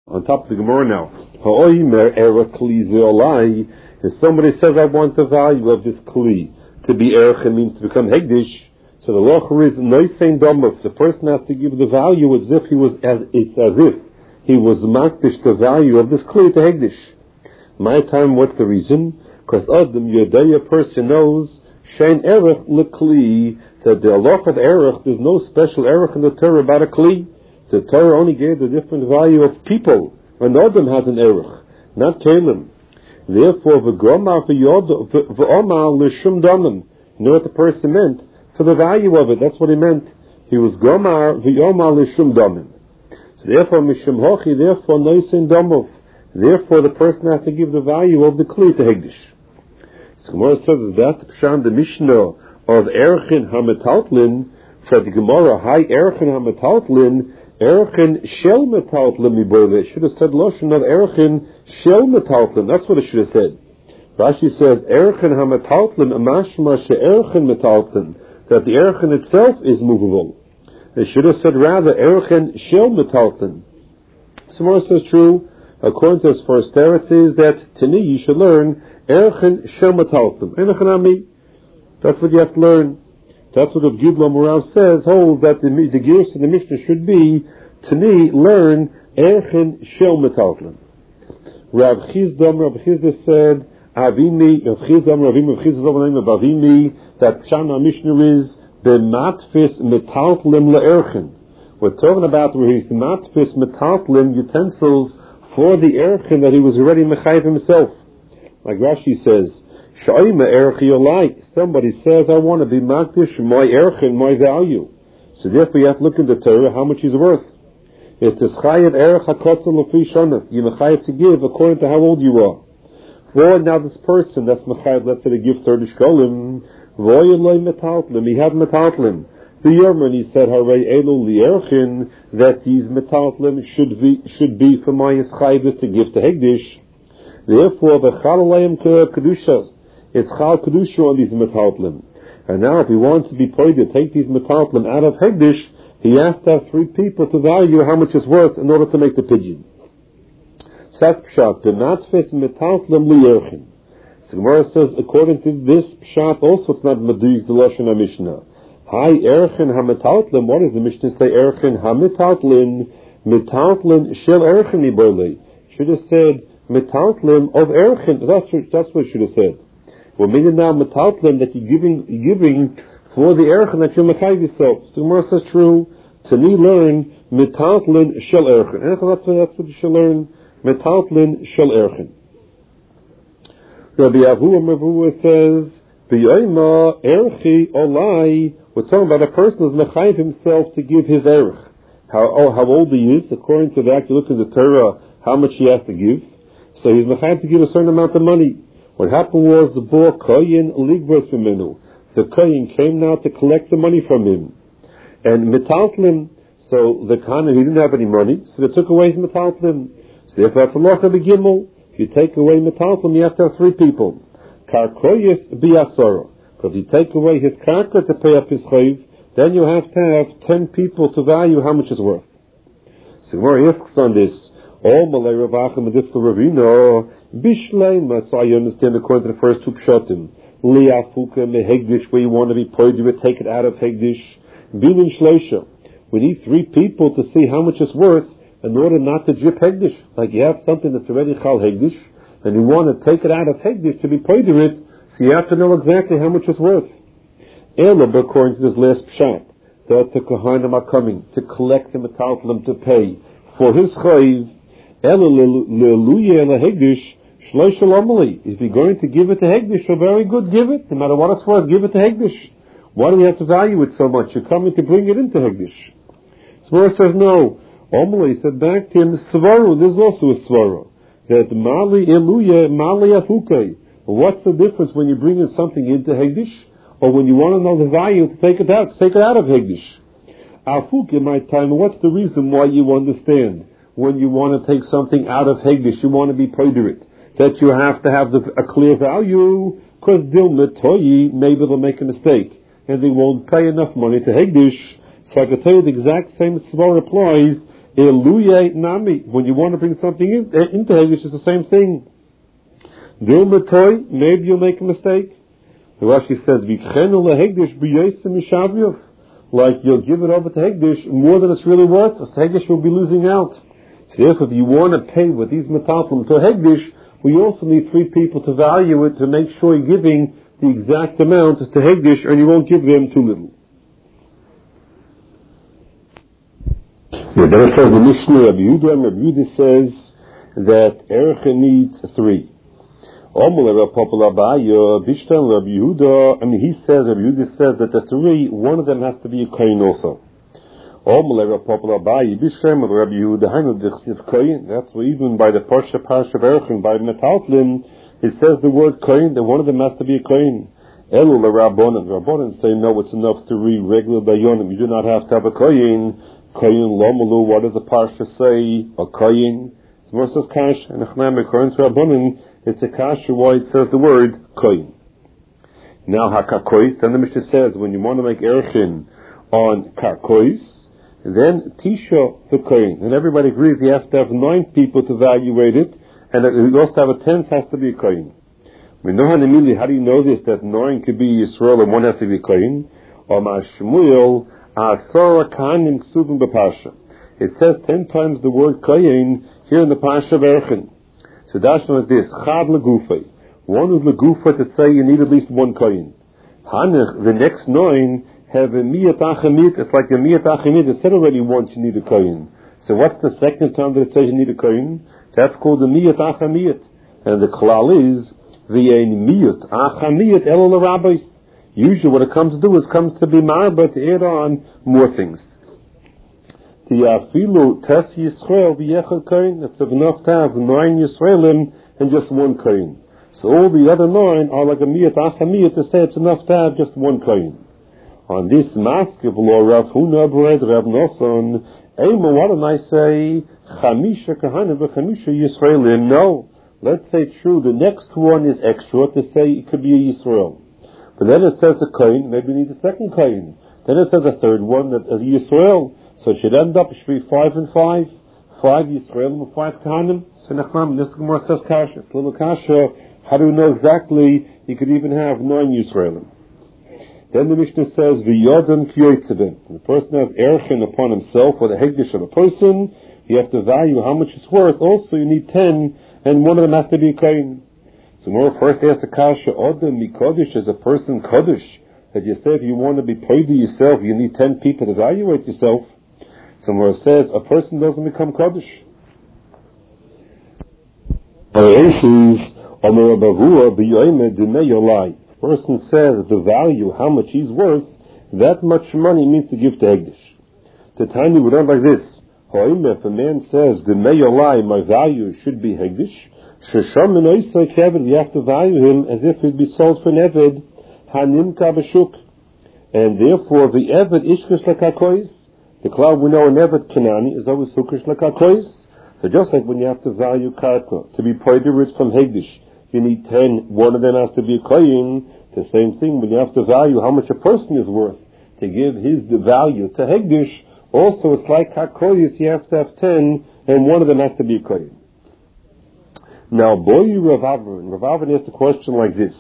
On top of the Gemara now. If somebody says, I want the value of this kli to be erech, it means to become hegdish. So the locher is noisein domov. The person has to give the value as if he was makdish the value of this kli to hegdish. My time, what's the reason? Because Adam Yodaya person knows shein erech lekli, that the halach of erech, there's no special erech in the Torah about a kli. The Torah only gave the different value of people. And Adam has an erech, not kelim. Therefore, v'gomar l'shum damim. You know what the person meant? For the value of it, that's what he meant. He was gomar v'yomar l'shum damim. So therefore, mishum hochi, therefore noisin damov. Therefore, the person has to give the value of the kli to hegdish. So Gemara says that pshan the Mishnah of erchin hametaltlin, for the Gemara, hi erchin hametaltlin, erchin shel metaltlin miboile. It should have said loshen of erchin shel metaltlin. That's what it should have said. Rashi says erchin hametaltlin amashma she'erchin metaltlin, that the erchin itself is movable. It should have said rather erchin shel metaltlin. So Gemara says true. According to his first is that Tani you should learn erchin shel metaltlin. Enochanami. That's what you have to learn. That's what the Gibla Moral says. Hold that the gears in the Mishnah should be Tani learn erchin shel metaltlin. Rav Chizda said Avimi. Rav Chizda that Shana Mishnah is b'matfis metaltlin le'erchin. We're talking about where he's matfis metaltlin utensils for the erchin that he was already mechayiv himself. Like Rashi says, Sha'ima erchi olai. Somebody says, I want to be makdish my erchin, my value. So therefore you have to look in the Torah how much he's worth. It's this chayiv erech hakotzel lefi shana. You're mechayiv to give according to how old you are. For now this person that's mechayiv, let's say to give 30 shkolim, voyeloi metaltlim, he had metaltlim. The Yerman, he said, Harei elu lierchin, that these metaltlim should be for my yischayvus to give to hegdish. Therefore, the chalalayim kedusha, it's chal kedusha on these metaltlim. And now, if he wants to be paid to take these metaltlim out of hegdish, he has to have 3 people to value how much it's worth in order to make the pidyon. Sat pshat, the matfis metaltlim lierchin. So Gemara says, according to this pshat, also it's not meduyik the lashon HaMishnah. Hi, erchin ha-metaltlin. What does the Mishnah say? Erchin ha-metaltlin, metaltlin shel erchin iborle. Should have said metaltlin of erchin. That's what it should have said. Well, meaning now metaltlin that you're giving for the erchin that you're mechayiv yourself. So Gemara says true. Tani learn metaltlin shel erchin. And that's what you should learn. Metaltlin shel erchin. Rabbi Avuah says, B'yoyma erchi olai. We're talking about a person who's mechayiv himself to give his erech. How old he is, according to that, you look in the Torah, how much he has to give. So he's mechayiv to give a certain amount of money. What happened was the bo koyin ligvos mimenu. The koyin came now to collect the money from him. And metaltlim, so the Kohen, he didn't have any money, so they took away his metaltlim. So therefore, that's a loch of a gimel. If you take away metaltlim, you have to have 3 people. Karkoyis biasoro. If you take away his karka to pay up his chayv, then you have to have 10 people to value how much it's worth. So Gemara asks on this, all malay ravachim adif to ravino, bishleim, so I understand according to the first 2 pshatim, liafuka mehegdish, where you want to be paid, you would take it out of hegdish, binin shleisha. We need 3 people to see how much it's worth in order not to drip hegdish. Like you have something that's already chal hegdish, and you want to take it out of hegdish to be paid to it, so you have to know exactly how much it's worth. Elab, according to this last pshat, that the Kohanim are coming to collect the metaltlim to pay for his chayiv. If you're going to give it to hegdish, so very good, give it. No matter what it's worth, give it to hegdish. Why do we have to value it so much? You're coming to bring it into hegdish. Svara says no. Omali said back to him, Svaru, there's also a Svaru. That Mali Eluya, Mali Afukai. What's the difference when you're bringing something into hegdish, or when you want to know the value to take it out of hegdish? Afuk in my time, what's the reason why you understand when you want to take something out of hegdish, you want to be paid to it, that you have to have a clear value, because dilmetoyi, maybe they'll make a mistake and they won't pay enough money to hegdish. So I can tell you the exact same svar applies Eluye nami. When you want to bring something into Hegdish, it's the same thing. Dilmatoy, maybe you'll make a mistake. The Rashi says, Vichenu lehegdish b'yosem mishaviyov. Like you'll give it over to Hegdish more than it's really worth. So Hegdish will be losing out. So therefore, if you want to pay with these metalfim to Hegdish, we also need 3 people to value it to make sure you're giving the exact amount to Hegdish, and you won't give them too little. Then it says the Mishnah, Rabbi Yehuda says that Erech needs 3. Rabbi Yehuda says that the 3, one of them has to be a kohen also. That's why even by the Parsha of Erech, by Metalflim, it says the word kohen, that one of them has to be a kohen. Elu Rabbanan say no, it's enough to read regular dayonim. You do not have to have a kohen. Kohen Lomalu, what does the Parsha say? A kohen. It's more says kash, and according to Rabbanan, it's a kasha why it says the word kohen. Now hakakois, then the Mishnah says when you want to make erchin on karkois, then tisha the kohen. And everybody agrees you have to have 9 people to evaluate it, and you also have a 10th has to be a kohen. We know how do you know this, that 9 could be Yisrael and 1 has to be a kohen? Or Mashmuel Asara Kahanim Ksuvim b'Parsha. It says 10 times the word kohen here in the Parsha of Erchin. So that's like this, Chad Legufay. 1 is Legufa to say you need at least 1 kohen. Hanech, the next 9 have a Miyat Achamit. It's like a Miyat Achamit. It said already once you need a kohen. So what's the second time that it says you need a kohen? That's called the Miyat Achamit. And the klal is V'yein Miyat Achamit Elo L'Rabbis. Usually what it comes to do is comes to be marba, to add on more things. Tiafilu Tes Yisrael V'yechad kohen. It's enough to have 9 Yisraelim and just 1 kohen. So all the other 9 are like a Miyat Achamit to say it's enough to have just 1 kohen. On this mask of law, Rav Huna Bred Rav Nosson, Ema, why don't I say Chamisha Kahana v'Chamisha Yisraelim? No, let's say true. The next one is extra to say it could be a Yisrael. But then it says a kohen, maybe we need a second kohen. Then it says a third one that is a Yisrael. So it should end up, it should be 5 and 5. 5 Yisraelim and 5 Kahanim. So Nachman, this Gemara says Kasha. It's a little Kasha. How do we know exactly you could even have 9 Yisraelim? Then the Mishnah says, V'yodam kiyotzeben. The person has erchin upon himself, or the hegdish of a person, you have to value how much it's worth. Also, you need 10, and one of them has to be a kohen. So more first ask the kasha, Odam mikodesh is a person kodesh. That you say if you want to be paid to yourself, you need 10 people to evaluate yourself. So more says, a person doesn't become kodesh. Person says the value, how much he's worth, that much money means to give to Hegdish. The time we learn like this, if a man says, the mayolai, my value should be Hegdish, we have to value him as if he'd be sold for an Eved, Hanimka B'shuk. And therefore, the Eved Ishkish Lakakois, the cloud we know an Eved Kanani is always Hukish Lakakois. So just like when you have to value Karka, to be paid rich from Hegdish, you need 10, one of them has to be a kohen. The same thing when you have to value how much a person is worth to give the value to Hegdish. Also, it's like Hakoyis, you have to have 10, and one of them has to be a kohen. Now, Boy Rav Avron asked a question like this.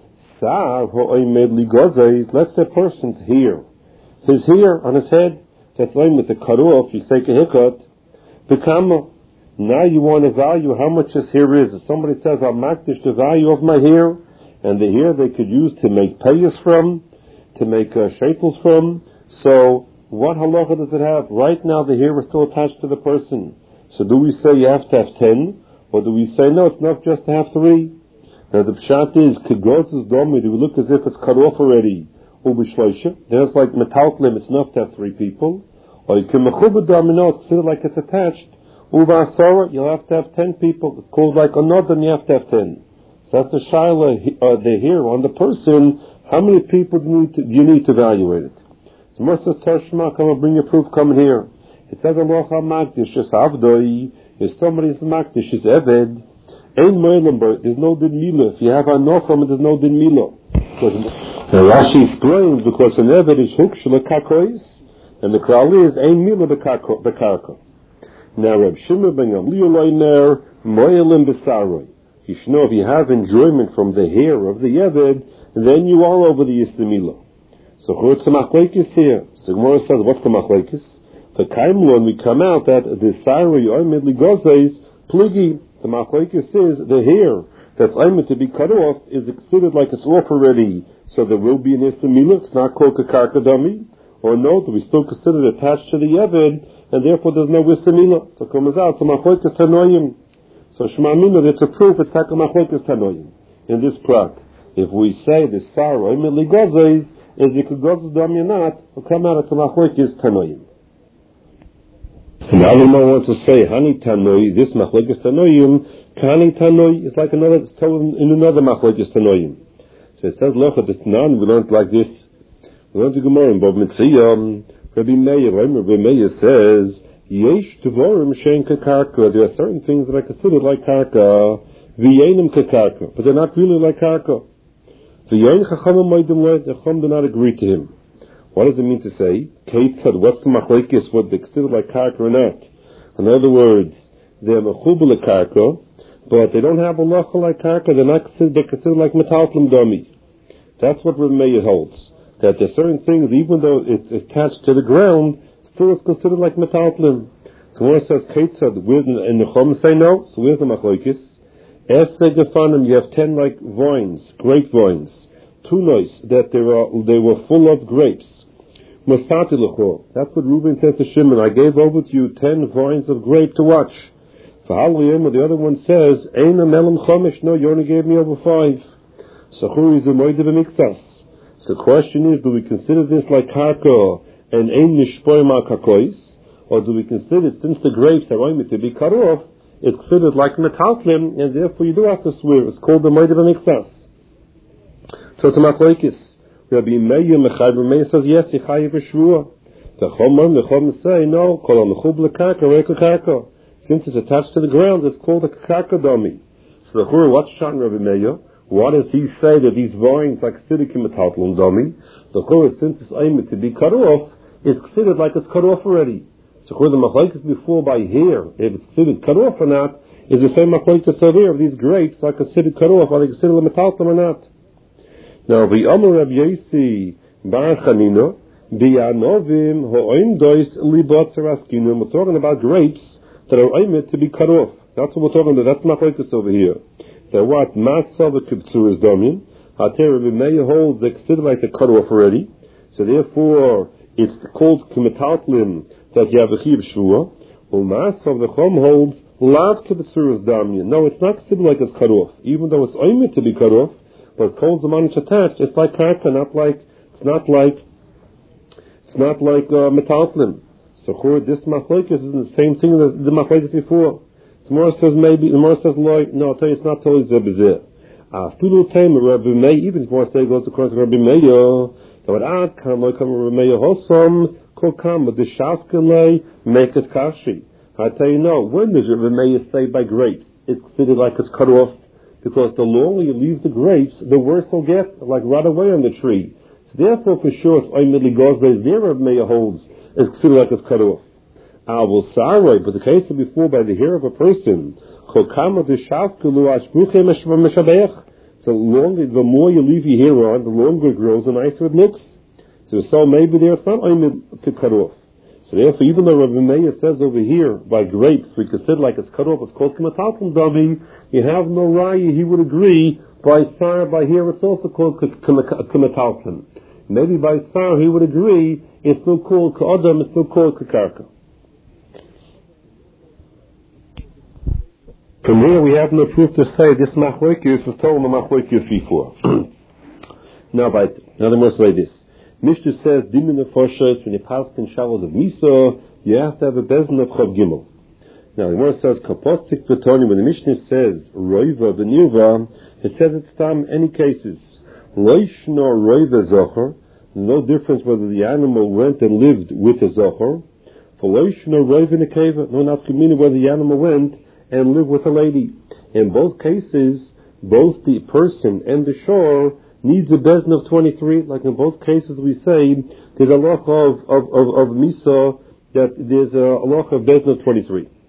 Let's say a person's hair. His hair on his head, that's like with the cut off, you take a haircut, become. Now you want to value how much his hair is. If somebody says, I'll makdish the value of my hair, and the hair they could use to make payas from, to make shekels from, so what halacha does it have? Right now the hair is still attached to the person. So do we say you have to have 10, or do we say, no, it's enough just to have 3? Now the pshat is, kegozes domi, do we look as if it's cut off already? Ubishloisha, then it's like metaltlim, it's enough to have 3 people. Or you can mechubah domino, it's considered like it's attached. Uvasara, you'll have to have 10 people. It's called like another, and you have to have 10. So that's the shaila, the hair on the person. How many people do you need to evaluate it? So Mercer Tashma, come and bring your proof, come here. It says Allah Magdish, is Avdoi, if somebody's Magdish, is Eved, Ein Moilenberg, there's no din Mila. If you have a no from it, there's no din Mila. So Rashi explains, because an Eved is Hukshla Kakois, and the Klali is Ein Mila the Karka. Now, Reb Shimon ben Gamliel Omer, Moyelim B'Saroi. You should know if you have enjoyment from the hair of the Yeved, then you are over the Yistamila. So what's the machlekes here? So Gemara says, what's the machlekes? The Kaimlon, we come out that the Saroi Omed Ligozes Pligi. The machlekes is the hair that's aimed to be cut off is considered like it's off already. So there will be an Yistamila. It's not called Kakarka Dami. Or no, do we still consider it attached to the Yeved, and therefore there's no Yistamila. So it comes out, so machlekes Tanoim. So Shema Mina, it's a proof it's like a machlekes Tanoim. In this plot, if we say the Saroi Omed Ligozes is the Kegozes Dami or not, will come out at the machlekes Tanoim. And now the Gemara wants to say, Hani Tanoi, this machlekes Tanoim, Kani Tanoi is like another, it's told in another machlekes Tanoim. So it says, look at this non, we learned like this. We learned the Gemara in Bob Mitziyah, Rabbi Meir says, Yesh Tvorim Shein Kakarka, there are certain things that are considered like Karka, V'yenim Kakarka, but they're not really like Karka. V'yein Chachamim Moedim Led, the Chacham do not agree to him. What does it mean to say? Keitzad, what's the machlekes, what they consider like Karka or not? In other words, they're Mechubel Karka, but they don't have a lacha like Karka, they're considered like Metaltlim Dami. That's what Rabbi Meir holds. That there are certain things, even though it's attached to the ground, still it's considered like Metaltlim. So when it says Keitzad, and the Chacham say no, so where's the machlekes? Esed Gefanim, you have 10 like vines, grape vines. Tunois, that they were full of grapes. Masati L'chor, that's what Reuben says to Shimon, I gave over to you 10 vines of grape to watch. For Haliyim, the other one says, Ein Amelim Chomish, no, you only gave me over 5. So Churi is a Moedim B'Miktsas. So the question is, do we consider this like Karka and Ein Nishpoim Al-Kakois? Or do we consider, since the grapes are only to be cut off, it's considered like Metaltlim, and therefore you do have to swear. It's called the Moedim B'Miktsas. So it's a machlekes. Rabbi Meir says yes, Yichayev B'Shvua. The Chacham say no. Kol HaMechub L'Karka, Reika Karka. Since it's attached to the ground, it's called a Karka Dami. So the Chur, what's shot in Rabbi Meir? Why does he say that these vines are considered Metaltlim Dami? The Chur, since it's aimed to be cut off, it's considered like it's cut off already. So Chur, the machlekes before by hair, if it's considered cut off or not, is the same machlekes over here. If these grapes are considered cut off, are they considered Metaltlim or not? Now, the Amar Rabbi Yossi Bar Chanina, the Anovim Ho'oimdois Libot Saraskinu, we're talking about grapes that are aimed to be cut off. That's what we're talking about. That's not like this over here. So what? Masa v'kibtzu is domin. Hater Rabbi Meir holds they consider like they're cut off already. So therefore, it's called K'metaltlim that you have a chiv shvua. Masa the Chom holds lav kibtzu is domin. No, it's not considered like it's cut off, even though it's aimed to be cut off. But calls the money attached. It's like karka, it's not like metaltlim. So this machlekes is the same thing as the machlekes before. The Gemara says maybe, the Gemara says loy. No, I'll tell you, it's not totally zebizeh. Afilu time Rabbi Meir, even if one say goes according to Rabbi Meir, that would add come Rabbi Meir hosam kol kam the shafkelei make it kashi. I tell you no. When does Rabbi Meir say by grapes? It's considered like it's cut off. Because the longer you leave the grapes, the worse they'll get, like right away on the tree. So therefore, for sure, it's oimedly goes by there Rabbi Meir holds, is considered like it's cut off. Will sorry, but the case of before by the hair of a person, the more you leave your hair on, the longer it grows, the nicer it looks. So maybe there's not oimed to cut off. So therefore, even though Rabbi Meir says over here, by grapes, we consider like it's cut off, it's called K'metaltlim Dami, you have no raya, he would agree, by Sar, by here, it's also called K'metaltlim. Maybe by Sar, he would agree, it's still called K'odam, it's still called K'karka. From here, we have no proof to say this machlekes is told in the machlekes before. Now, the more say this. Mishnah says, Dimin Nefoshes, when you pass in showers of Misa, you have to have a bezin of Chav Gimel. Now, the Gemara says, Kapostik Betoni, when the Mishnah says, Roiva B'Nirva, it says it's tam any cases. Loishno Roiva Zocher, no difference whether the animal went and lived with a Zocher, for Loishno Roiva Nekeva, no nafkamina whether the animal went and lived with a lady. In both cases, both the person and the shore needs a bezin of 23, like in both cases we say, there's a loch of Misa, that there's a loch of bezin of 23.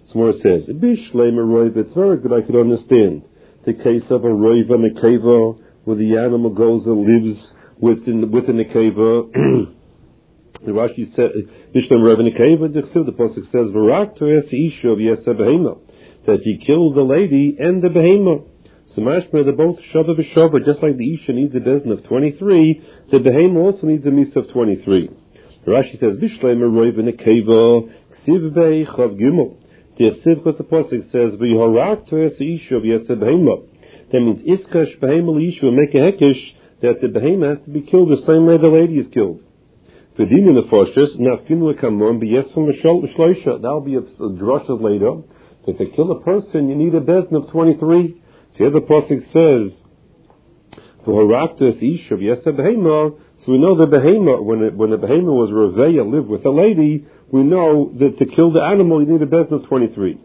Somewhere it says, Bishleim Roiv, it's very good, I could understand the case of a Roiv and a Keva, where the animal goes and lives within the Keva. The Rashi said, Bishleim Roiv and a Keva, the Pasuk says, Varak to es Isha of Yesa Behema, that he killed the lady and the Behema. So mashma, they're both Shava B'Shava, just like the Isha needs a bezin of 23, the Behema also needs a misa of 23. Rashi says, Bishleim Roiv and a Keva, Ksiv Bei Chav Gimel. The Asiv, because the Pasuk says, V'yoharak to es Isha of Yesa Behema. That means Iskash Behema L'Isha will make a hekesh that the Behema has to be killed the same way the lady is killed. V'din in the Foshas, Nafkin L'Kamon, B'Yesam L'Shloisha. That'll be a drasha later. If they kill a person, you need a bezin of 23. So the other Pasuk says, V'yoharak to es Isha of Yesa Behema. So we know the Behema, when the Behema was Reveya, lived with a lady, we know that to kill the animal you need a bezin of 23.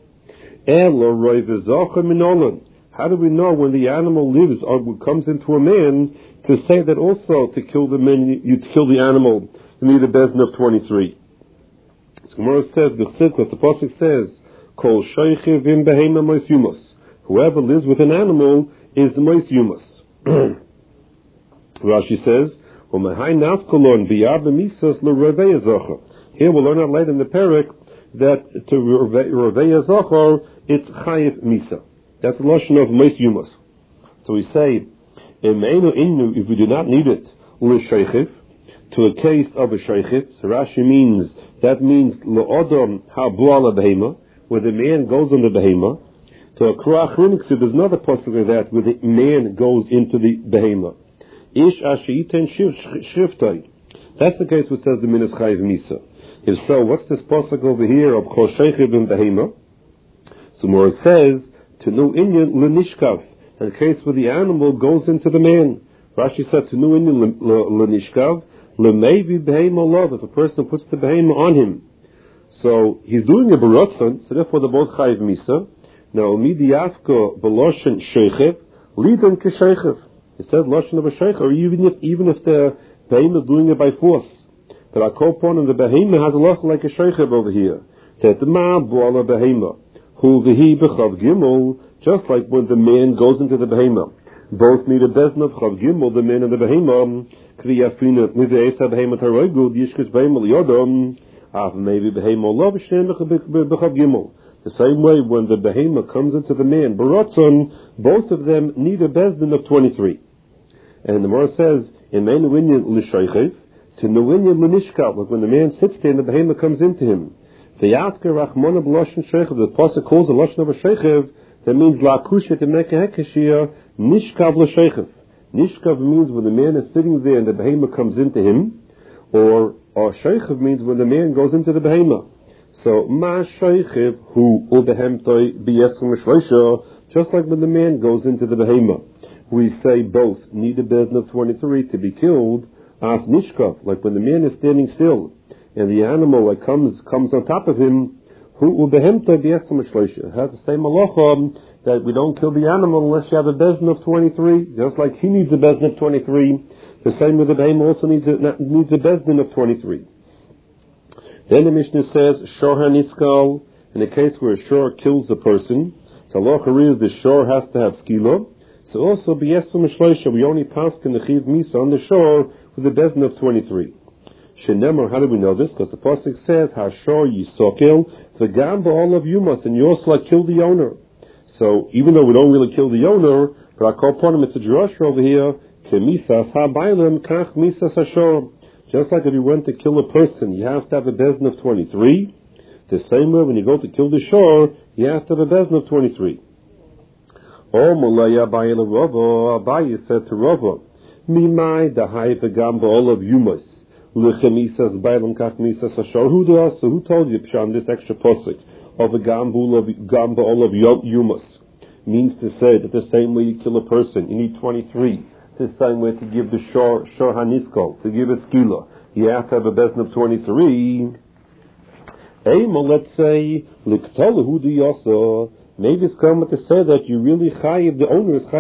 How do we know when the animal lives or comes into a man to say that also to kill the man, you kill the animal, you need a bezin of 23? So Gemara says, the Pasuk says, Kol sheichiv im behema mois yumas. Whoever lives with an animal is mois yumas. Rashi says, here we'll learn out later in the parak that to Reveya Zachor, it's Chayiv Misa. That's the lashon of Meis Yumas. So we say, if we do not need it, to a case of a Sheichiv, so Rashi means, that means L'odom ha'bu'ala behema, where the man goes on the behema. To a Krach Riniksu, there's another possibility of that, where the man goes into the behema. Ish ashiten shriftoi. That's the case which says the minas chayiv misa. If so, what's this pasuk over here of kol sheichiv and behema? So more says to nu inyan lenishkav, in the case where the animal goes into the man. Rashi said to nu inyan lenishkav lemevi behema love. If a person puts the behema on him, so he's doing a baratzon, so therefore they're both chayiv misa. Now midiyafka beloshen sheichiv lidan kesheichiv. It says lashon of a sheikh, or even if the behemoth is doing it by force. But our kopon and the behemoth has a lot like a sheikh over here. That the ma bu'ala behemoth, hu v'hi b'chav gimel, just like when the man goes into the behemoth. Both need a bezin of chav gimel, the man and the behemoth. Kriyafina mid'esa behemoth haroigud yishkish behemoth yodom, af maybe behemoth lov shem b'chav gimel. The same way when the behemoth comes into the man, baratzon, both of them need a bezin of 23. And the Gemara says, "Imenu inyan l'sheichiv to nuinyan l'nishkav." Like when the man sits there and the behemoth comes into him. The yatka rachmona b'loshen sheichiv. The pasuk calls the lashon of a sheichiv. That means la'kusha to make a hekashia nishkav l'sheichiv. Nishkav means when the man is sitting there and the behemoth comes into him, or sheichiv means when the man goes into the behemoth. So ma sheichiv hu ubehemtoi b'yesrim l'shloisha. Just like when the man goes into the behemoth. We say both need a bezin of 23 to be killed. Af nishkav, like when the man is standing still and the animal like comes on top of him. Hu ubehemta b'yesam shloisha. It has the same halacha that we don't kill the animal unless you have a bezin of 23. Just like he needs a bezin of 23, the same with the behemoth also needs a bezin of 23. Then the Mishnah says shor haniskal, in a case where a shor kills the person. So halacha is the shor has to have skila. So also, b'yesum shloisha, we only pass in the chiv misa on the shore with a bezin of 23. Shenemar, how do we know this? Because the pasuk says, "Hashor yisokel v'gam ba'ol of yumas," and you also like kill the owner. So even though we don't really kill the owner, but I call upon him, it's a drasha over here. Kemisas ha'baylim kach misas hashor. Just like if you went to kill a person, you have to have a bezin of 23. The same way when you go to kill the shore, you have to have a bezin of 23. Oh, Mulaya Abaye Rava, Abaye said to Rava, Mimai dahai v'gam ba'ol of yumas, l'chemisas bailam kach misas hashor. Who told you, Pshan, this extra posik of a gam ba'ol of yumas? Means to say that the same way you kill a person, you need 23. The same way to give the shor hanisko, to give a skila, you have to have a bezin of 23. Let's say, l'ktolahu diyasa. Maybe it's coming to say that you really chayiv, the owner is chayiv.